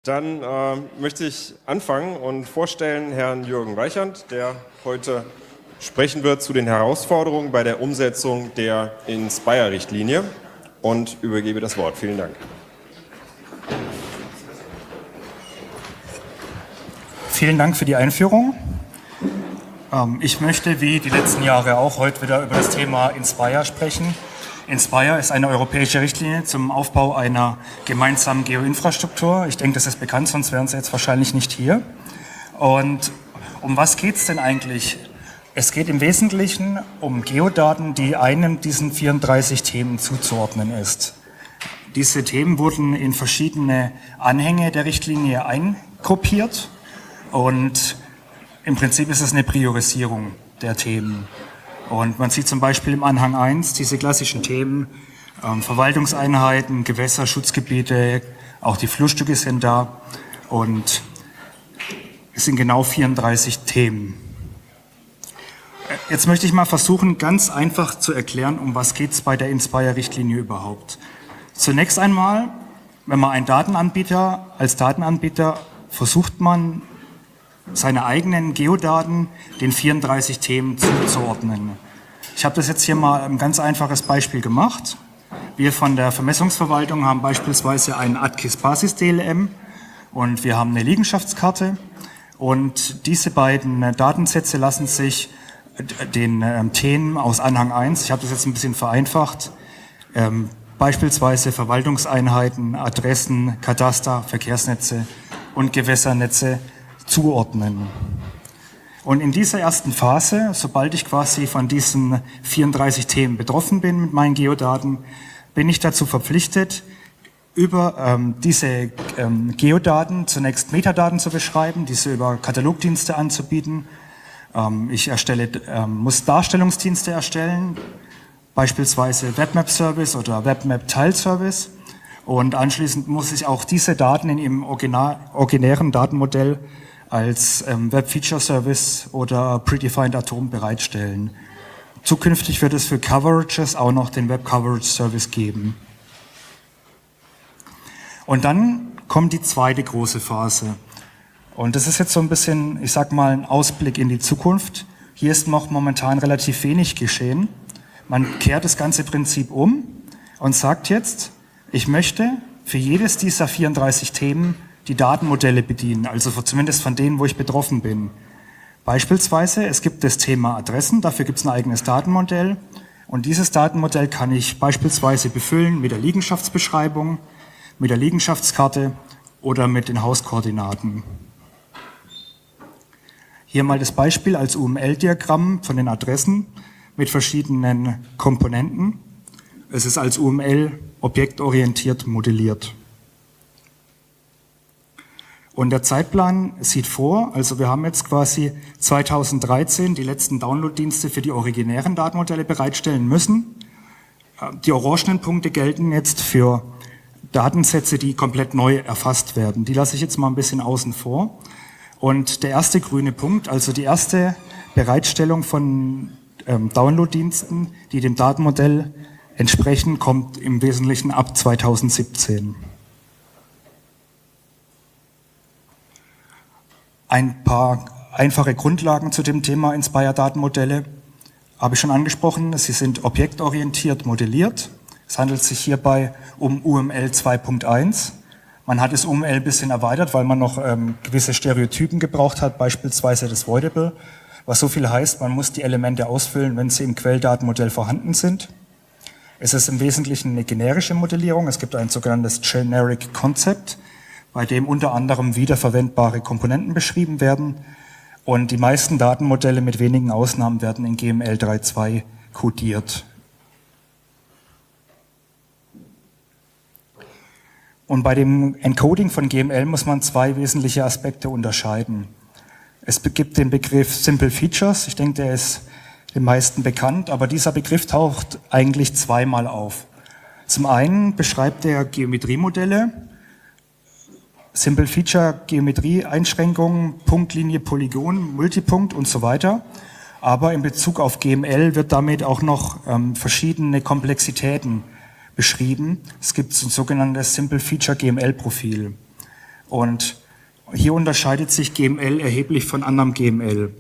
Dann möchte ich anfangen und vorstellen Herrn Jürgen Weichand, der heute sprechen wird zu den Herausforderungen bei der Umsetzung der Inspire-Richtlinie, und übergebe das Wort. Vielen Dank. Vielen Dank für die Einführung. Ich möchte wie die letzten Jahre auch heute wieder über das Thema Inspire sprechen. Inspire ist eine europäische Richtlinie zum Aufbau einer gemeinsamen Geoinfrastruktur. Ich denke, das ist bekannt, sonst wären Sie jetzt wahrscheinlich nicht hier. Und um was geht es denn eigentlich? Es geht im Wesentlichen um Geodaten, die einem diesen 34 Themen zuzuordnen ist. Diese Themen wurden in verschiedene Anhänge der Richtlinie eingruppiert und im Prinzip ist es eine Priorisierung der Themen. Und man sieht zum Beispiel im Anhang 1 diese klassischen Themen, Verwaltungseinheiten, Gewässer, Schutzgebiete, auch die Flussstücke sind da, und es sind genau 34 Themen. Jetzt möchte ich mal versuchen, ganz einfach zu erklären, um was geht es bei der Inspire-Richtlinie überhaupt. Zunächst einmal, wenn man als Datenanbieter versucht man, seine eigenen Geodaten den 34 Themen zuzuordnen. Ich habe das jetzt hier mal ein ganz einfaches Beispiel gemacht. Wir von der Vermessungsverwaltung haben beispielsweise ein ATKIS-Basis-DLM und wir haben eine Liegenschaftskarte, und diese beiden Datensätze lassen sich den Themen aus Anhang 1, ich habe das jetzt ein bisschen vereinfacht, beispielsweise Verwaltungseinheiten, Adressen, Kataster, Verkehrsnetze und Gewässernetze zuordnen. Und in dieser ersten Phase, sobald ich quasi von diesen 34 Themen betroffen bin mit meinen Geodaten, bin ich dazu verpflichtet, über diese Geodaten zunächst Metadaten zu beschreiben, diese über Katalogdienste anzubieten. Ich muss Darstellungsdienste erstellen, beispielsweise WebMap-Service oder WebMap-Tile-Service. Und anschließend muss ich auch diese Daten in ihrem originären Datenmodell als Web-Feature-Service oder Predefined Atom bereitstellen. Zukünftig wird es für Coverages auch noch den Web-Coverage-Service geben. Und dann kommt die zweite große Phase. Und das ist jetzt so ein bisschen, ich sag mal, ein Ausblick in die Zukunft. Hier ist noch momentan relativ wenig geschehen. Man kehrt das ganze Prinzip um und sagt jetzt, ich möchte für jedes dieser 34 Themen die Datenmodelle bedienen, also zumindest von denen, wo ich betroffen bin. Beispielsweise, es gibt das Thema Adressen, dafür gibt es ein eigenes Datenmodell, und dieses Datenmodell kann ich beispielsweise befüllen mit der Liegenschaftsbeschreibung, mit der Liegenschaftskarte oder mit den Hauskoordinaten. Hier mal das Beispiel als UML-Diagramm von den Adressen mit verschiedenen Komponenten. Es ist als UML objektorientiert modelliert. Und der Zeitplan sieht vor, also wir haben jetzt quasi 2013 die letzten Downloaddienste für die originären Datenmodelle bereitstellen müssen. Die orangenen Punkte gelten jetzt für Datensätze, die komplett neu erfasst werden. Die lasse ich jetzt mal ein bisschen außen vor. Und der erste grüne Punkt, also die erste Bereitstellung von Downloaddiensten, die dem Datenmodell entsprechen, kommt im Wesentlichen ab 2017. Ein paar einfache Grundlagen zu dem Thema Inspire-Datenmodelle habe ich schon angesprochen. Sie sind objektorientiert modelliert. Es handelt sich hierbei um UML 2.1. Man hat das UML ein bisschen erweitert, weil man noch gewisse Stereotypen gebraucht hat, beispielsweise das Voidable, was so viel heißt, man muss die Elemente ausfüllen, wenn sie im Quelldatenmodell vorhanden sind. Es ist im Wesentlichen eine generische Modellierung. Es gibt ein sogenanntes Generic Concept, bei dem unter anderem wiederverwendbare Komponenten beschrieben werden. Und die meisten Datenmodelle mit wenigen Ausnahmen werden in GML 3.2 kodiert. Und bei dem Encoding von GML muss man zwei wesentliche Aspekte unterscheiden. Es gibt den Begriff Simple Features. Ich denke, der ist den meisten bekannt, aber dieser Begriff taucht eigentlich zweimal auf. Zum einen beschreibt er Geometriemodelle, Simple Feature, Geometrieeinschränkungen, Punktlinie, Polygon, Multipunkt und so weiter. Aber in Bezug auf GML wird damit auch noch verschiedene Komplexitäten beschrieben. Es gibt ein sogenanntes Simple Feature GML Profil. Und hier unterscheidet sich GML erheblich von anderem GML.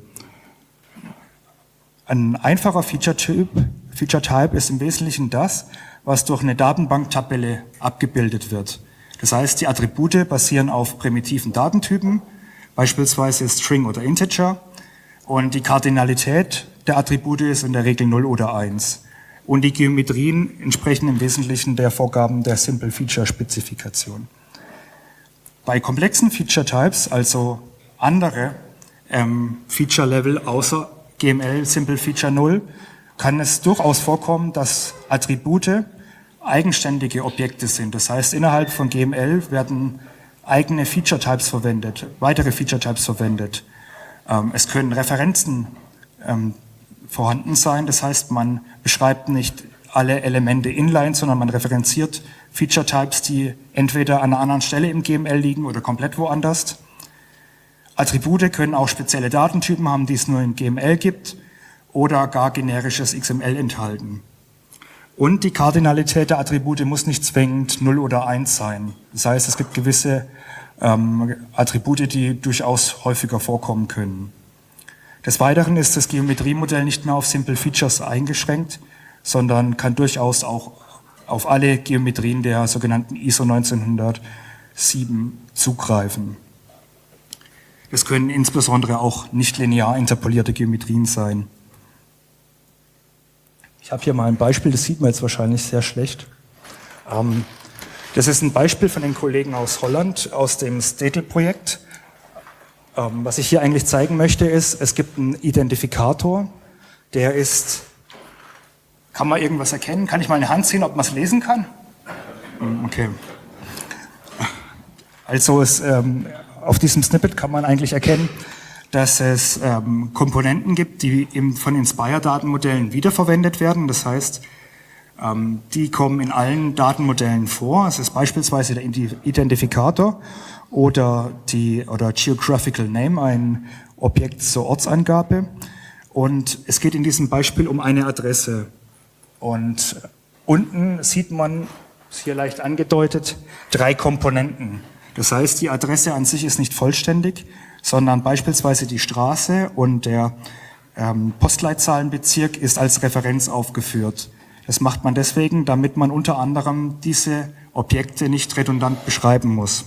Ein einfacher Feature-Type ist im Wesentlichen das, was durch eine Datenbanktabelle abgebildet wird. Das heißt, die Attribute basieren auf primitiven Datentypen, beispielsweise String oder Integer, und die Kardinalität der Attribute ist in der Regel 0 oder 1. Und die Geometrien entsprechen im Wesentlichen der Vorgaben der Simple Feature Spezifikation. Bei komplexen Feature Types, also andere Feature Level außer GML Simple Feature 0, kann es durchaus vorkommen, dass Attribute eigenständige Objekte sind. Das heißt, innerhalb von GML werden eigene Feature Types verwendet, weitere Feature Types verwendet. Es können Referenzen vorhanden sein, das heißt, man beschreibt nicht alle Elemente inline, sondern man referenziert Feature Types, die entweder an einer anderen Stelle im GML liegen oder komplett woanders. Attribute können auch spezielle Datentypen haben, die es nur in GML gibt, oder gar generisches XML enthalten. Und die Kardinalität der Attribute muss nicht zwingend 0 oder 1 sein. Das heißt, es gibt gewisse Attribute, die durchaus häufiger vorkommen können. Des Weiteren ist das Geometriemodell nicht mehr auf Simple Features eingeschränkt, sondern kann durchaus auch auf alle Geometrien der sogenannten ISO 1907 zugreifen. Das können insbesondere auch nicht linear interpolierte Geometrien sein. Ich habe hier mal ein Beispiel, das sieht man jetzt wahrscheinlich sehr schlecht. Das ist ein Beispiel von den Kollegen aus Holland, aus dem Statel-Projekt. Was ich hier eigentlich zeigen möchte, ist, es gibt einen Identifikator, der ist, kann man irgendwas erkennen? Kann ich mal eine Hand sehen, ob man es lesen kann? Okay. Also auf diesem Snippet kann man eigentlich erkennen, dass es Komponenten gibt, die von Inspire-Datenmodellen wiederverwendet werden. Das heißt, die kommen in allen Datenmodellen vor. Es ist beispielsweise der Identifikator oder Geographical Name, ein Objekt zur Ortsangabe. Und es geht in diesem Beispiel um eine Adresse. Und unten sieht man, ist hier leicht angedeutet, 3 Komponenten. Das heißt, die Adresse an sich ist nicht vollständig, sondern beispielsweise die Straße und der Postleitzahlenbezirk ist als Referenz aufgeführt. Das macht man deswegen, damit man unter anderem diese Objekte nicht redundant beschreiben muss.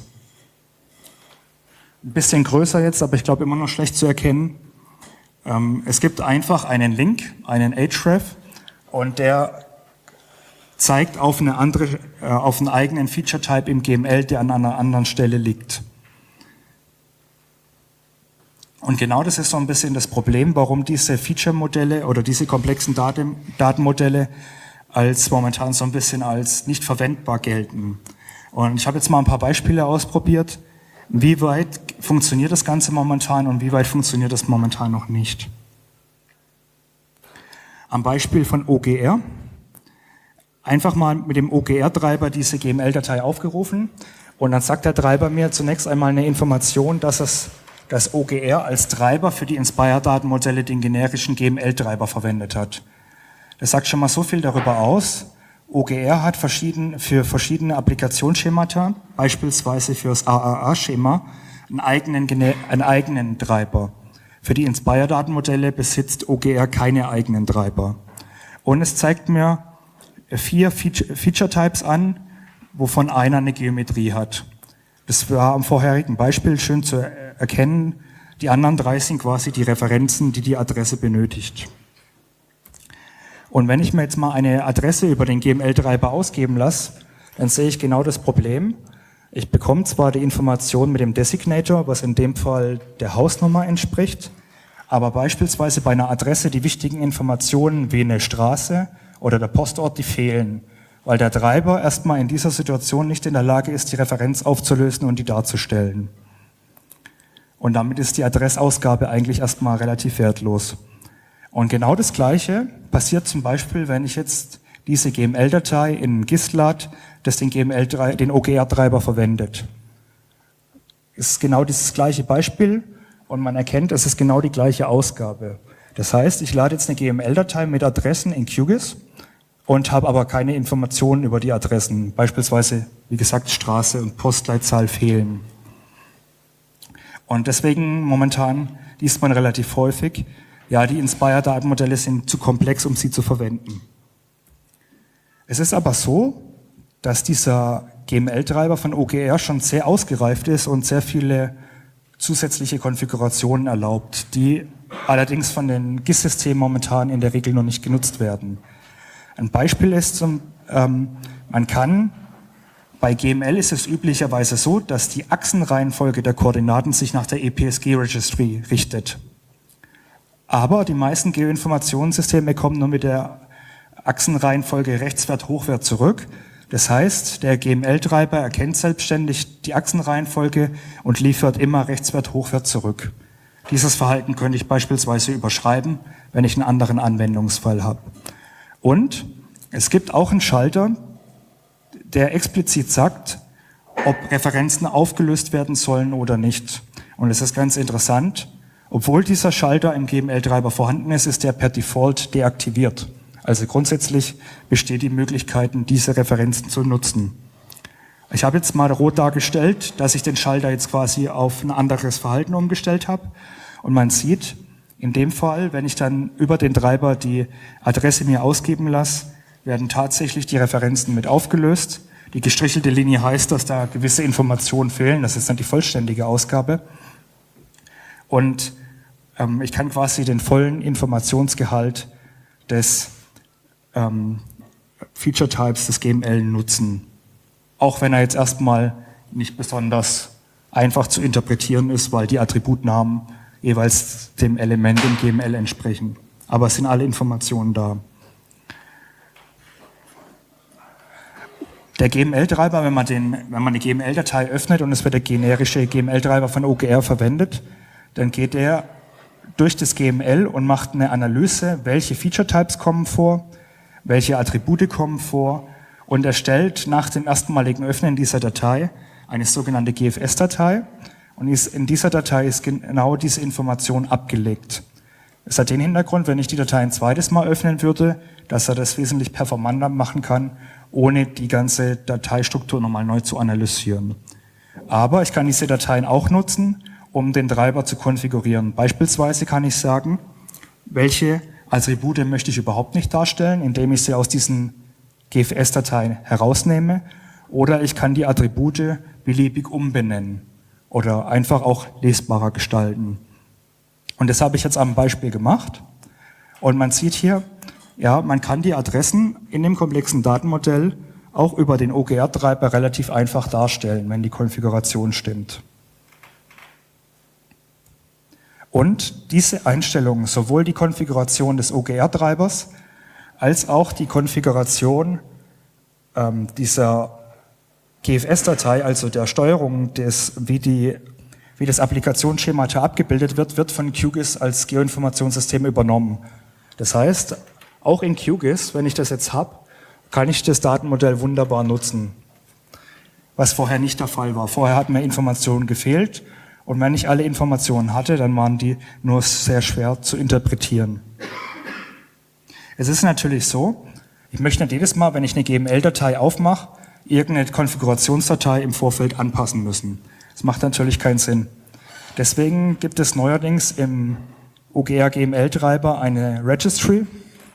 Ein bisschen größer jetzt, aber ich glaube immer noch schlecht zu erkennen. Es gibt einfach einen Link, einen href, und der zeigt auf einen eigenen Feature-Type im GML, der an einer anderen Stelle liegt. Und genau das ist so ein bisschen das Problem, warum diese Feature-Modelle oder diese komplexen Datenmodelle momentan so ein bisschen als nicht verwendbar gelten. Und ich habe jetzt mal ein paar Beispiele ausprobiert, wie weit funktioniert das Ganze momentan und wie weit funktioniert das momentan noch nicht. Am Beispiel von OGR. Einfach mal mit dem OGR-Treiber diese GML-Datei aufgerufen und dann sagt der Treiber mir zunächst einmal eine Information, dass das OGR als Treiber für die Inspire-Datenmodelle den generischen GML-Treiber verwendet hat. Das sagt schon mal so viel darüber aus. OGR hat für verschiedene Applikationsschemata, beispielsweise für das AAA-Schema, einen eigenen Treiber. Für die Inspire-Datenmodelle besitzt OGR keine eigenen Treiber. Und es zeigt mir 4 Feature-Types an, wovon einer eine Geometrie hat. Das war am vorherigen Beispiel schön zu erkennen. Die anderen 3 sind quasi die Referenzen, die die Adresse benötigt. Und wenn ich mir jetzt mal eine Adresse über den GML-Treiber ausgeben lasse, dann sehe ich genau das Problem. Ich bekomme zwar die Information mit dem Designator, was in dem Fall der Hausnummer entspricht, aber beispielsweise bei einer Adresse die wichtigen Informationen wie eine Straße oder der Postort, die fehlen, weil der Treiber erstmal in dieser Situation nicht in der Lage ist, die Referenz aufzulösen und die darzustellen. Und damit ist die Adressausgabe eigentlich erstmal relativ wertlos. Und genau das Gleiche passiert zum Beispiel, wenn ich jetzt diese GML-Datei in GIST lade, das den OGR-Treiber verwendet. Es ist genau dieses gleiche Beispiel und man erkennt, es ist genau die gleiche Ausgabe. Das heißt, ich lade jetzt eine GML-Datei mit Adressen in QGIS und habe aber keine Informationen über die Adressen. Beispielsweise, wie gesagt, Straße und Postleitzahl fehlen. Und deswegen momentan liest man relativ häufig, ja, die Inspire-Datenmodelle sind zu komplex, um sie zu verwenden. Es ist aber so, dass dieser GML-Treiber von OGR schon sehr ausgereift ist und sehr viele zusätzliche Konfigurationen erlaubt, die allerdings von den GIS-Systemen momentan in der Regel noch nicht genutzt werden. Ein Beispiel ist, man kann, bei GML ist es üblicherweise so, dass die Achsenreihenfolge der Koordinaten sich nach der EPSG-Registry richtet. Aber die meisten Geoinformationssysteme kommen nur mit der Achsenreihenfolge Rechtswert-Hochwert zurück. Das heißt, der GML-Treiber erkennt selbstständig die Achsenreihenfolge und liefert immer Rechtswert-Hochwert zurück. Dieses Verhalten könnte ich beispielsweise überschreiben, wenn ich einen anderen Anwendungsfall habe. Und es gibt auch einen Schalter, der explizit sagt, ob Referenzen aufgelöst werden sollen oder nicht. Und es ist ganz interessant, obwohl dieser Schalter im GML-Treiber vorhanden ist, ist der per Default deaktiviert. Also grundsätzlich besteht die Möglichkeit, diese Referenzen zu nutzen. Ich habe jetzt mal rot dargestellt, dass ich den Schalter jetzt quasi auf ein anderes Verhalten umgestellt habe. Und man sieht, in dem Fall, wenn ich dann über den Treiber die Adresse mir ausgeben lasse, werden tatsächlich die Referenzen mit aufgelöst. Die gestrichelte Linie heißt, dass da gewisse Informationen fehlen. Das ist dann die vollständige Ausgabe. Und ich kann quasi den vollen Informationsgehalt des Feature Types des GML nutzen. Auch wenn er jetzt erstmal nicht besonders einfach zu interpretieren ist, weil die Attributnamen jeweils dem Element im GML entsprechen. Aber es sind alle Informationen da. Der GML-Treiber, wenn man eine GML-Datei öffnet und es wird der generische GML-Treiber von OGR verwendet, dann geht er durch das GML und macht eine Analyse, welche Feature-Types kommen vor, welche Attribute kommen vor und erstellt nach dem erstmaligen Öffnen dieser Datei eine sogenannte GFS-Datei und in dieser Datei ist genau diese Information abgelegt. Es hat den Hintergrund, wenn ich die Datei ein zweites Mal öffnen würde, dass er das wesentlich performanter machen kann, ohne die ganze Dateistruktur nochmal neu zu analysieren. Aber ich kann diese Dateien auch nutzen, um den Treiber zu konfigurieren. Beispielsweise kann ich sagen, welche Attribute möchte ich überhaupt nicht darstellen, indem ich sie aus diesen GFS-Dateien herausnehme, oder ich kann die Attribute beliebig umbenennen oder einfach auch lesbarer gestalten. Und das habe ich jetzt am Beispiel gemacht. Und man sieht hier, ja, man kann die Adressen in dem komplexen Datenmodell auch über den OGR-Treiber relativ einfach darstellen, wenn die Konfiguration stimmt. Und diese Einstellungen, sowohl die Konfiguration des OGR-Treibers als auch die Konfiguration dieser GFS-Datei, also der Steuerung, wie das Applikationsschemata abgebildet wird, wird von QGIS als Geoinformationssystem übernommen. Das heißt, auch in QGIS, wenn ich das jetzt habe, kann ich das Datenmodell wunderbar nutzen. Was vorher nicht der Fall war. Vorher hat mir Informationen gefehlt und wenn ich alle Informationen hatte, dann waren die nur sehr schwer zu interpretieren. Es ist natürlich so, ich möchte nicht jedes Mal, wenn ich eine GML-Datei aufmache, irgendeine Konfigurationsdatei im Vorfeld anpassen müssen. Das macht natürlich keinen Sinn. Deswegen gibt es neuerdings im OGR GML-Treiber eine Registry.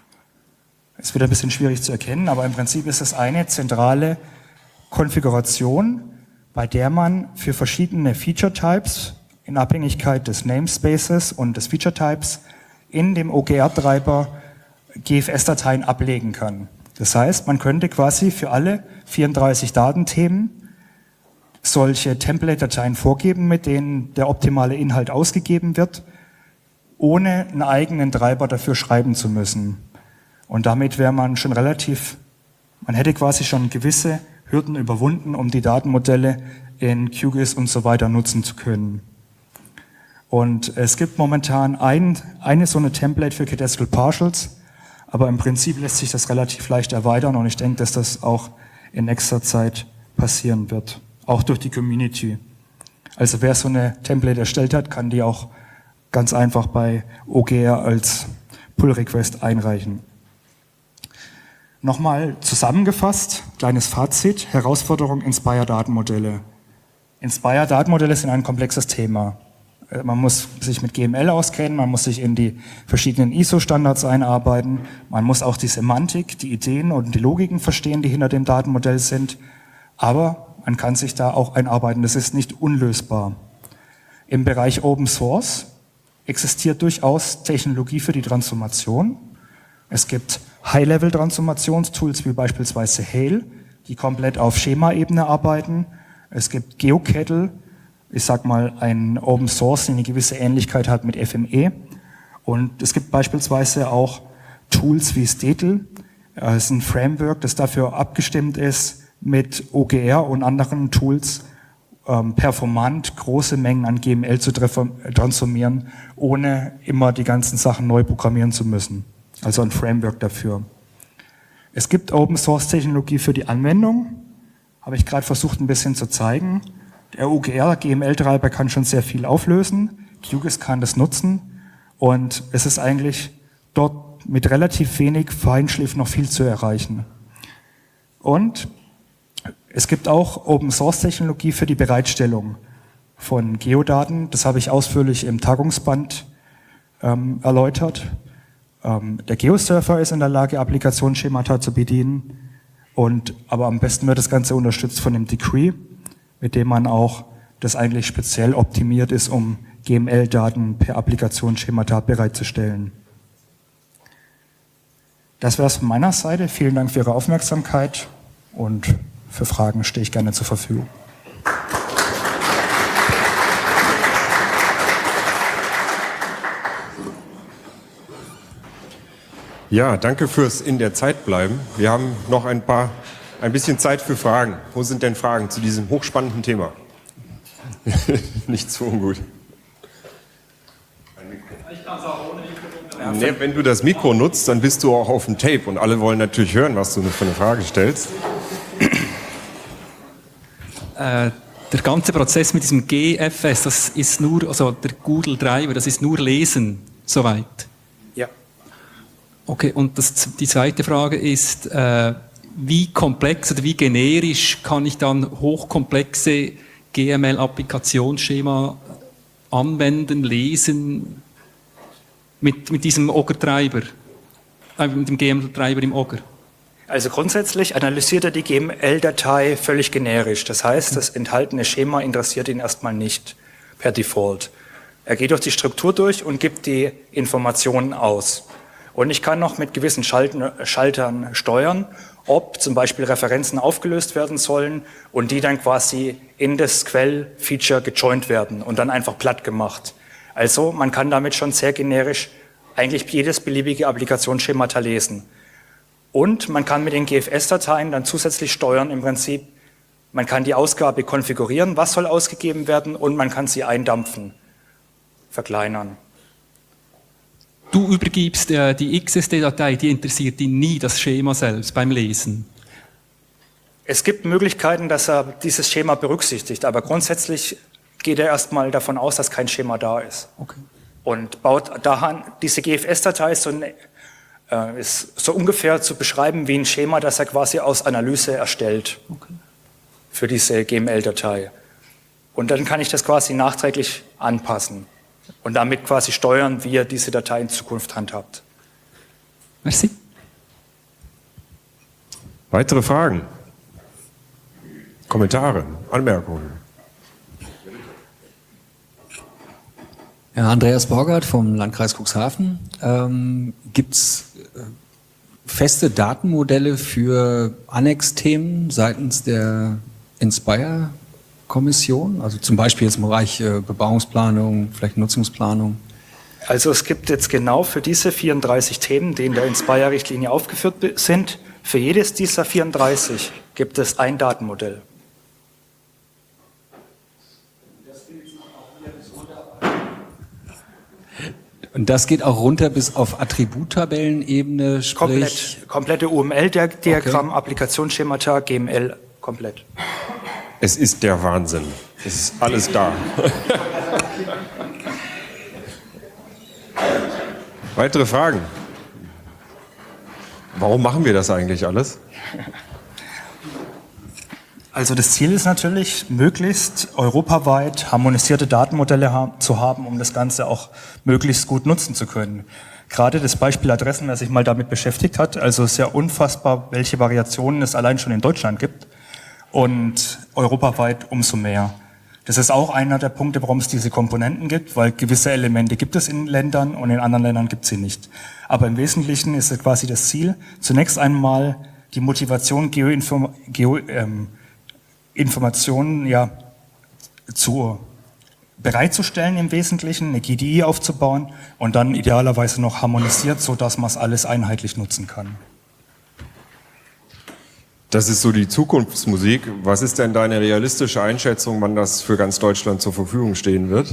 Ist wieder ein bisschen schwierig zu erkennen, aber im Prinzip ist es eine zentrale Konfiguration, bei der man für verschiedene Feature Types in Abhängigkeit des Namespaces und des Feature Types in dem OGR-Treiber GFS-Dateien ablegen kann. Das heißt, man könnte quasi für alle 34 Datenthemen solche Template-Dateien vorgeben, mit denen der optimale Inhalt ausgegeben wird, ohne einen eigenen Treiber dafür schreiben zu müssen. Und damit wäre man schon man hätte quasi schon gewisse Hürden überwunden, um die Datenmodelle in QGIS und so weiter nutzen zu können. Und es gibt momentan eine so eine Template für Cadastral Partials, aber im Prinzip lässt sich das relativ leicht erweitern und ich denke, dass das auch in nächster Zeit passieren wird, auch durch die Community. Also wer so eine Template erstellt hat, kann die auch ganz einfach bei OGR als Pull-Request einreichen. Nochmal zusammengefasst, kleines Fazit, Herausforderung Inspire-Datenmodelle. Inspire-Datenmodelle sind ein komplexes Thema. Man muss sich mit GML auskennen, man muss sich in die verschiedenen ISO-Standards einarbeiten, man muss auch die Semantik, die Ideen und die Logiken verstehen, die hinter dem Datenmodell sind, aber man kann sich da auch einarbeiten, das ist nicht unlösbar. Im Bereich Open Source existiert durchaus Technologie für die Transformation. Es gibt High-Level-Transformationstools wie beispielsweise Hail, die komplett auf Schema-Ebene arbeiten. Es gibt GeoCettle, ich sag mal ein Open Source, die eine gewisse Ähnlichkeit hat mit FME. Und es gibt beispielsweise auch Tools wie Stetel. Es ist ein Framework, das dafür abgestimmt ist, mit OGR und anderen Tools performant große Mengen an GML zu transformieren, ohne immer die ganzen Sachen neu programmieren zu müssen. Also ein Framework dafür. Es gibt Open Source Technologie für die Anwendung, habe ich gerade versucht ein bisschen zu zeigen. Der OGR GML-Treiber kann schon sehr viel auflösen, QGIS kann das nutzen und es ist eigentlich dort mit relativ wenig Feinschliff noch viel zu erreichen. Und es gibt auch Open Source Technologie für die Bereitstellung von Geodaten. Das habe ich ausführlich im Tagungsband erläutert. Der GeoSurfer ist in der Lage, Applikationsschemata zu bedienen. Aber am besten wird das Ganze unterstützt von dem Decree, mit dem man auch das eigentlich speziell optimiert ist, um GML-Daten per Applikationsschemata bereitzustellen. Das wäre es von meiner Seite. Vielen Dank für Ihre Aufmerksamkeit und für Fragen stehe ich gerne zur Verfügung. Ja, danke fürs in der Zeit bleiben. Wir haben noch ein bisschen Zeit für Fragen. Wo sind denn Fragen zu diesem hochspannenden Thema? Nicht so ungut. Ich kann es auch ohne Mikro. Nee, wenn du das Mikro nutzt, dann bist du auch auf dem Tape und alle wollen natürlich hören, was du für eine Frage stellst. Der ganze Prozess mit diesem GFS, das ist nur, also der Google Driver, das ist nur Lesen, soweit. Ja. Okay, und die zweite Frage ist, wie komplex oder wie generisch kann ich dann hochkomplexe GML-Applikationsschema anwenden, lesen mit diesem Ogre-Treiber, mit dem GML-Treiber im Ogre? Also grundsätzlich analysiert er die GML-Datei völlig generisch. Das heißt, das enthaltene Schema interessiert ihn erstmal nicht per Default. Er geht durch die Struktur durch und gibt die Informationen aus. Und ich kann noch mit gewissen Schaltern steuern, ob zum Beispiel Referenzen aufgelöst werden sollen und die dann quasi in das Quell-Feature gejoint werden und dann einfach platt gemacht. Also man kann damit schon sehr generisch eigentlich jedes beliebige Applikationsschemata lesen. Und man kann mit den GFS-Dateien dann zusätzlich steuern im Prinzip, man kann die Ausgabe konfigurieren, was soll ausgegeben werden und man kann sie eindampfen, verkleinern. Du übergibst die XSD-Datei, die interessiert ihn nie, das Schema selbst beim Lesen. Es gibt Möglichkeiten, dass er dieses Schema berücksichtigt, aber grundsätzlich geht er erstmal davon aus, dass kein Schema da ist. Okay. Und baut daran, diese GFS-Datei ist so ungefähr zu beschreiben wie ein Schema, das er quasi aus Analyse erstellt für diese GML-Datei. Und dann kann ich das quasi nachträglich anpassen und damit quasi steuern, wie er diese Datei in Zukunft handhabt. Merci. Weitere Fragen? Kommentare? Anmerkungen? Ja, Andreas Borgert vom Landkreis Cuxhaven. Gibt es feste Datenmodelle für Annex-Themen seitens der Inspire-Kommission? Also zum Beispiel jetzt im Bereich Bebauungsplanung, vielleicht Nutzungsplanung? Also es gibt jetzt genau für diese 34 Themen, die in der Inspire-Richtlinie aufgeführt sind, für jedes dieser 34 gibt es ein Datenmodell. Und das geht auch runter bis auf Attributtabellenebene, sprich... Komplette UML-Diagramm, okay. Applikationsschemata, GML, komplett. Es ist der Wahnsinn. Es ist alles da. Weitere Fragen? Warum machen wir das eigentlich alles? Also das Ziel ist natürlich, möglichst europaweit harmonisierte Datenmodelle zu haben, um das Ganze auch möglichst gut nutzen zu können. Gerade das Beispiel Adressen, wer sich mal damit beschäftigt hat, also es ist ja unfassbar, welche Variationen es allein schon in Deutschland gibt und europaweit umso mehr. Das ist auch einer der Punkte, warum es diese Komponenten gibt, weil gewisse Elemente gibt es in Ländern und in anderen Ländern gibt es sie nicht. Aber im Wesentlichen ist es quasi das Ziel, zunächst einmal die Motivation, Informationen ja bereitzustellen im Wesentlichen, eine GDI aufzubauen und dann idealerweise noch harmonisiert, sodass man es alles einheitlich nutzen kann. Das ist so die Zukunftsmusik. Was ist denn deine realistische Einschätzung, wann das für ganz Deutschland zur Verfügung stehen wird?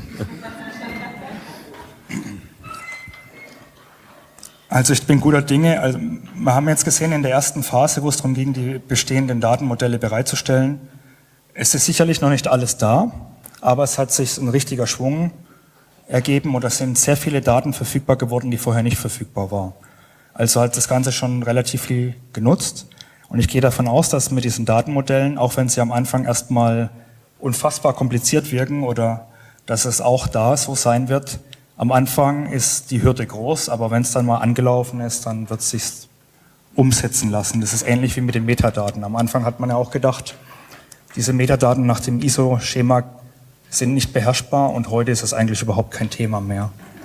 Also ich bin guter Dinge. Also wir haben jetzt gesehen in der ersten Phase, wo es darum ging, die bestehenden Datenmodelle bereitzustellen, es ist sicherlich noch nicht alles da, aber es hat sich ein richtiger Schwung ergeben und es sind sehr viele Daten verfügbar geworden, die vorher nicht verfügbar waren. Also hat das Ganze schon relativ viel genutzt. Und ich gehe davon aus, dass mit diesen Datenmodellen, auch wenn sie am Anfang erstmal unfassbar kompliziert wirken oder dass es auch da so sein wird, am Anfang ist die Hürde groß, aber wenn es dann mal angelaufen ist, dann wird es sich umsetzen lassen. Das ist ähnlich wie mit den Metadaten. Am Anfang hat man ja auch gedacht, diese Metadaten nach dem ISO-Schema sind nicht beherrschbar und heute ist es eigentlich überhaupt kein Thema mehr.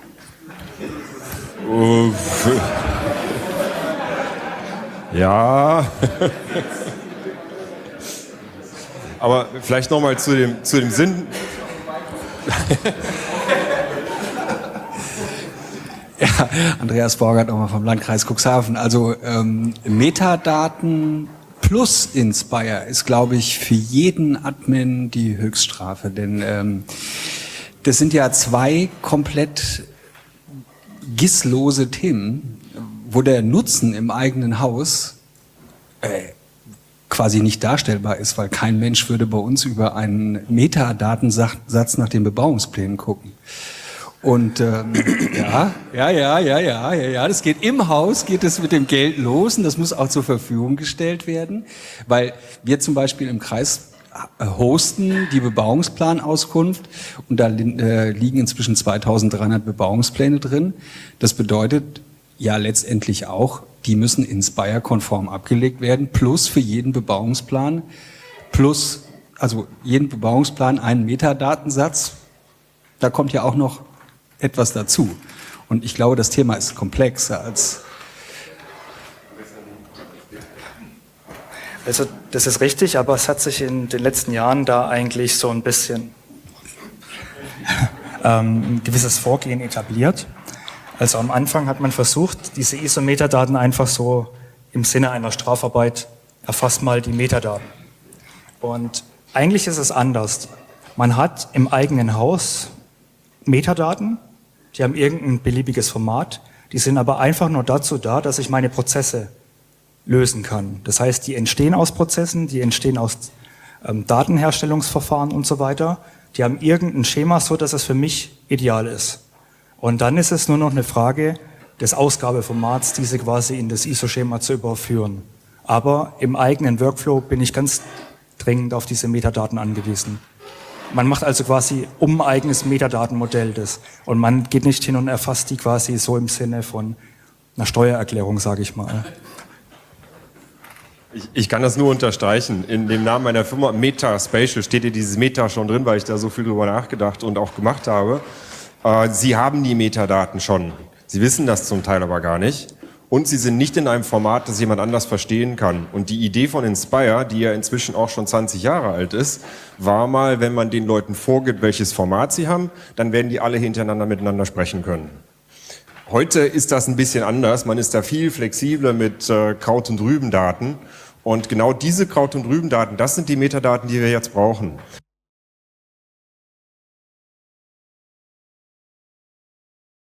Ja, aber vielleicht nochmal zu dem Sinn. Ja, Andreas Borgert nochmal vom Landkreis Cuxhaven. Also Metadaten plus Inspire ist, glaube ich, für jeden Admin die Höchststrafe. Denn das sind ja zwei komplett GIS-lose Themen, wo der Nutzen im eigenen Haus quasi nicht darstellbar ist, weil kein Mensch würde bei uns über einen Metadatensatz nach den Bebauungsplänen gucken. Und ja, das geht im Haus, geht es mit dem Geld los und das muss auch zur Verfügung gestellt werden, weil wir zum Beispiel im Kreis hosten die Bebauungsplanauskunft und da liegen inzwischen 2300 Bebauungspläne drin. Das bedeutet ja letztendlich auch, die müssen Inspire-konform abgelegt werden, plus für jeden Bebauungsplan, plus, also jeden Bebauungsplan einen Metadatensatz. Da kommt ja auch noch etwas dazu. Und ich glaube, das Thema ist komplexer als... Also das ist richtig, aber es hat sich in den letzten Jahren da eigentlich so ein bisschen ein gewisses Vorgehen etabliert. Also am Anfang hat man versucht, diese ISO-Metadaten einfach so im Sinne einer Strafarbeit, erfasst mal die Metadaten. Und eigentlich ist es anders. Man hat im eigenen Haus Metadaten, die haben irgendein beliebiges Format, die sind aber einfach nur dazu da, dass ich meine Prozesse lösen kann. Das heißt, die entstehen aus Prozessen, die entstehen aus Datenherstellungsverfahren und so weiter. Die haben irgendein Schema, so dass es für mich ideal ist. Und dann ist es nur noch eine Frage des Ausgabeformats, diese quasi in das ISO-Schema zu überführen. Aber im eigenen Workflow bin ich ganz dringend auf diese Metadaten angewiesen. Man macht also quasi ein eigenes Metadatenmodell das. Und man geht nicht hin und erfasst die quasi so im Sinne von einer Steuererklärung, sage ich mal. Ich kann das nur unterstreichen. In dem Namen meiner Firma MetaSpatial steht hier dieses Meta schon drin, weil ich da so viel drüber nachgedacht und auch gemacht habe. Sie haben die Metadaten schon. Sie wissen das zum Teil aber gar nicht. Und sie sind nicht in einem Format, das jemand anders verstehen kann. Und die Idee von Inspire, die ja inzwischen auch schon 20 Jahre alt ist, war mal, wenn man den Leuten vorgibt, welches Format sie haben, dann werden die alle hintereinander miteinander sprechen können. Heute ist das ein bisschen anders. Man ist da viel flexibler mit Kraut- und Rübendaten. Und genau diese Kraut- und Rübendaten, das sind die Metadaten, die wir jetzt brauchen.